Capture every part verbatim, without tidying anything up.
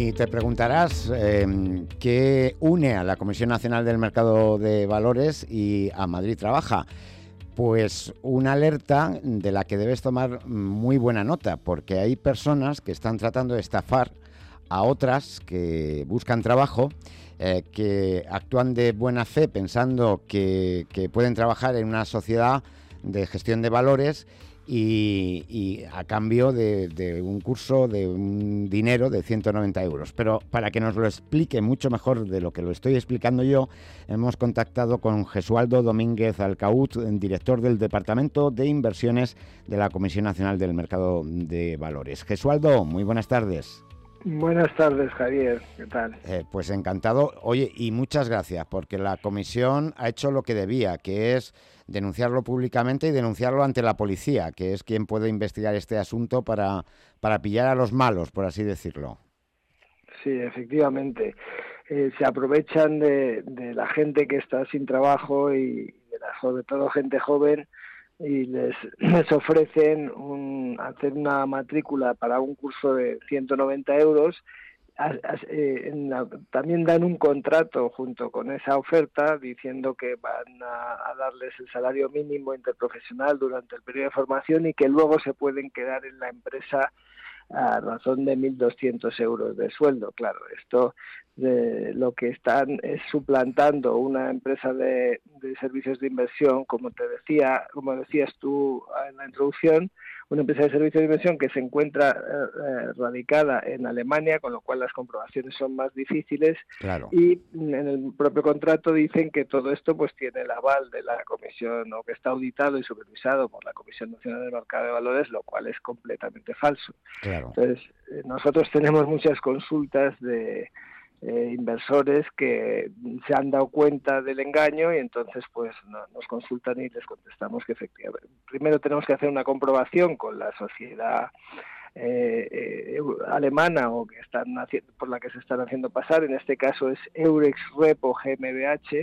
Y te preguntarás eh, qué une a la Comisión Nacional del Mercado de Valores y a Madrid Trabaja. Pues una alerta de la que debes tomar muy buena nota, porque hay personas que están tratando de estafar a otras que buscan trabajo, eh, que actúan de buena fe pensando que, que pueden trabajar en una sociedad de gestión de valores y, y a cambio de, de un curso, de un dinero de ciento noventa euros. Pero para que nos lo explique mucho mejor de lo que lo estoy explicando yo, hemos contactado con Gesualdo Domínguez Alcaút, director del Departamento de Inversiones de la Comisión Nacional del Mercado de Valores. Gesualdo, muy buenas tardes. Buenas tardes, Javier. ¿Qué tal? Eh, pues encantado. Oye, y muchas gracias, porque la comisión ha hecho lo que debía, que es denunciarlo públicamente y denunciarlo ante la policía, que es quien puede investigar este asunto para, para pillar a los malos, por así decirlo. Sí, efectivamente. Eh, se aprovechan de, de la gente que está sin trabajo y de la, sobre todo gente joven, y les, les ofrecen un, hacer una matrícula para un curso de ciento noventa euros. As, as, eh, en la, también dan un contrato junto con esa oferta diciendo que van a, a darles el salario mínimo interprofesional durante el periodo de formación y que luego se pueden quedar en la empresa a razón de mil doscientos euros de sueldo. Claro, esto de, lo que están es suplantando una empresa de, de servicios de inversión, como te decía, como decías tú en la introducción, una empresa de servicios de inversión que se encuentra eh, radicada en Alemania, con lo cual las comprobaciones son más difíciles. Claro. Y en el propio contrato dicen que todo esto pues tiene el aval de la Comisión, o que está auditado y supervisado por la Comisión Nacional del Mercado de Valores, lo cual es completamente falso. Claro. Entonces, eh, nosotros tenemos muchas consultas de Eh, inversores que se han dado cuenta del engaño y entonces pues no, nos consultan y les contestamos que efectivamente primero tenemos que hacer una comprobación con la sociedad eh, eh, alemana o que están haciendo, por la que se están haciendo pasar. En este caso es Eurex Repo GmbH,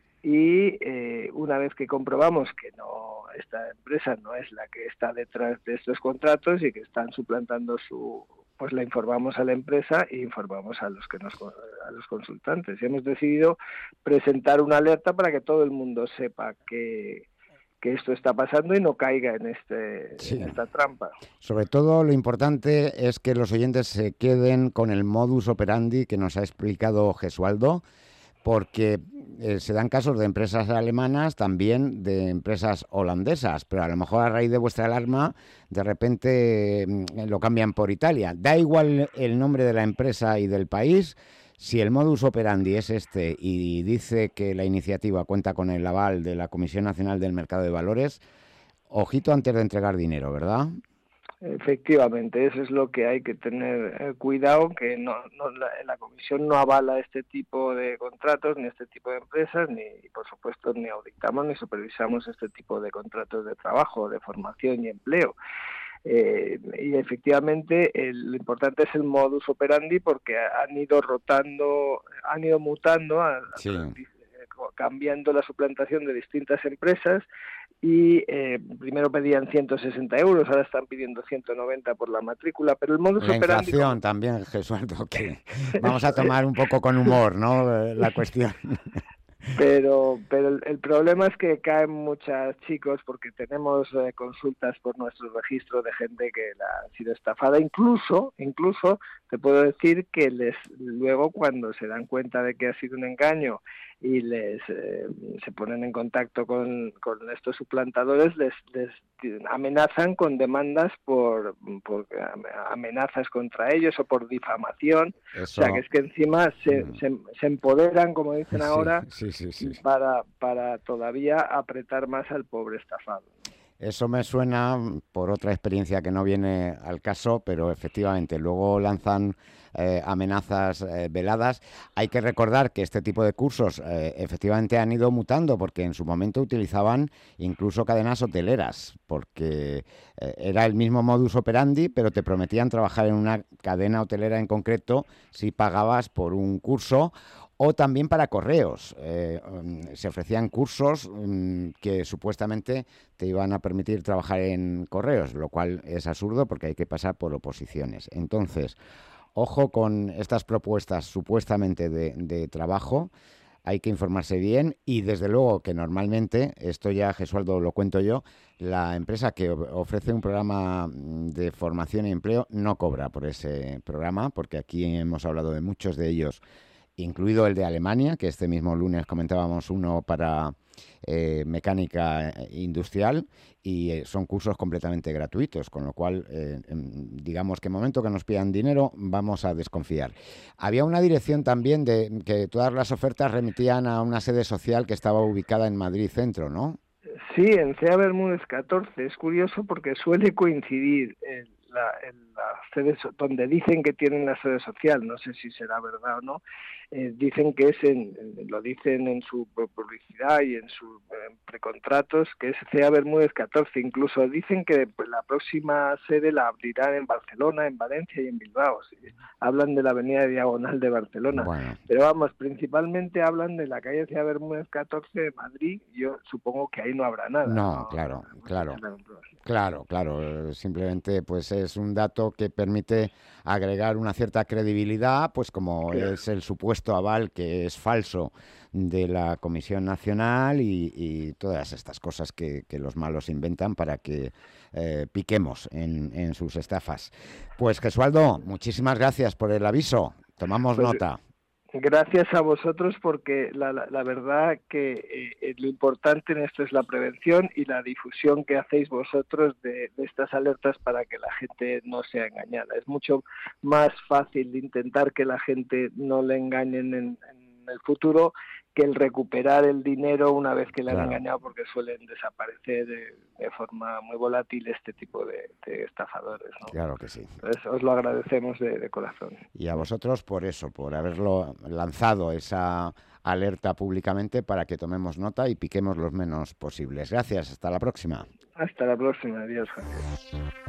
y eh, una vez que comprobamos que no, esta empresa no es la que está detrás de estos contratos y que están suplantando su, pues la informamos a la empresa e informamos a los que nos, a los consultantes. Y hemos decidido presentar una alerta para que todo el mundo sepa que que esto está pasando y no caiga en este Sí. en esta trampa. Sobre todo lo importante es que los oyentes se queden con el modus operandi que nos ha explicado Gesualdo, porque eh, se dan casos de empresas alemanas, también de empresas holandesas, pero a lo mejor a raíz de vuestra alarma, de repente eh, lo cambian por Italia. Da igual el nombre de la empresa y del país, si el modus operandi es este y dice que la iniciativa cuenta con el aval de la Comisión Nacional del Mercado de Valores, ojito antes de entregar dinero, ¿verdad? Efectivamente, eso es lo que hay que tener eh, cuidado, que no, no la, la Comisión no avala este tipo de contratos, ni este tipo de empresas, ni por supuesto ni auditamos ni supervisamos este tipo de contratos de trabajo, de formación y empleo. Eh, y efectivamente el, lo importante es el modus operandi, porque han ido rotando, han ido mutando, a, Sí. a, cambiando la suplantación de distintas empresas. Y eh, primero pedían ciento sesenta euros, ahora están pidiendo ciento noventa por la matrícula, pero el modus La operandi... inflación como... también, Gesualdo, que vamos a tomar un poco con humor, ¿no?, la cuestión. Pero pero el, el problema es que caen muchos chicos, porque tenemos eh, consultas por nuestro registro de gente que la ha sido estafada. Incluso, incluso te puedo decir que les luego cuando se dan cuenta de que ha sido un engaño y les eh, se ponen en contacto con, con estos suplantadores, les, les amenazan con demandas por, por amenazas contra ellos o por difamación. Eso... O sea, que es que encima se, mm. se, se empoderan, como dicen ahora, sí, sí, sí, sí. para para todavía apretar más al pobre estafado. Eso me suena por otra experiencia que no viene al caso, pero efectivamente luego lanzan eh, amenazas eh, veladas. Hay que recordar que este tipo de cursos eh, efectivamente han ido mutando, porque en su momento utilizaban incluso cadenas hoteleras, porque eh, era el mismo modus operandi, pero te prometían trabajar en una cadena hotelera en concreto si pagabas por un curso. O también para correos. Eh, um, se ofrecían cursos um, que supuestamente te iban a permitir trabajar en correos, lo cual es absurdo porque hay que pasar por oposiciones. Entonces, ojo con estas propuestas supuestamente de, de trabajo. Hay que informarse bien y desde luego que normalmente, esto ya Gesualdo lo cuento yo, la empresa que ofrece un programa de formación y empleo no cobra por ese programa, porque aquí hemos hablado de muchos de ellos, incluido el de Alemania, que este mismo lunes comentábamos uno para eh, mecánica industrial, y eh, son cursos completamente gratuitos, con lo cual, eh, digamos que en el momento que nos pidan dinero, vamos a desconfiar. Había una dirección también de que todas las ofertas remitían a una sede social que estaba ubicada en Madrid Centro, ¿no? Sí, en C E A Bermúdez catorce. Es curioso porque suele coincidir en la, en la sede so- donde dicen que tienen la sede social, no sé si será verdad o no, eh, dicen que es, en, en- lo dicen en su publicidad y en sus eh, precontratos, que es C E A Bermúdez catorce. Incluso dicen que pues, la próxima sede la abrirán en Barcelona, en Valencia y en Bilbao. Sí. Hablan de la avenida Diagonal de Barcelona. Bueno. Pero vamos, principalmente hablan de la calle C E A Bermúdez catorce de Madrid. Yo supongo que ahí no habrá nada. No, No, claro, no claro. sería ningún problema. Claro, claro, eh, simplemente pues es un dato que permite agregar una cierta credibilidad, pues como Claro. es el supuesto aval que es falso de la Comisión Nacional y, y todas estas cosas que, que los malos inventan para que eh, piquemos en, en sus estafas. Pues Gesualdo, muchísimas gracias por el aviso, tomamos Pues nota. gracias a vosotros porque la, la, la verdad que eh, lo importante en esto es la prevención y la difusión que hacéis vosotros de, de estas alertas para que la gente no sea engañada. Es mucho más fácil de intentar que la gente no le engañen en, en el futuro que el recuperar el dinero una vez que le han Claro. engañado, porque suelen desaparecer de, de forma muy volátil este tipo de, de estafadores, ¿no? Claro que sí. Entonces os lo agradecemos de, de corazón. Y a vosotros por eso, por haberlo lanzado esa alerta públicamente para que tomemos nota y piquemos los menos posibles. Gracias, hasta la próxima. Hasta la próxima. Adiós, Javier.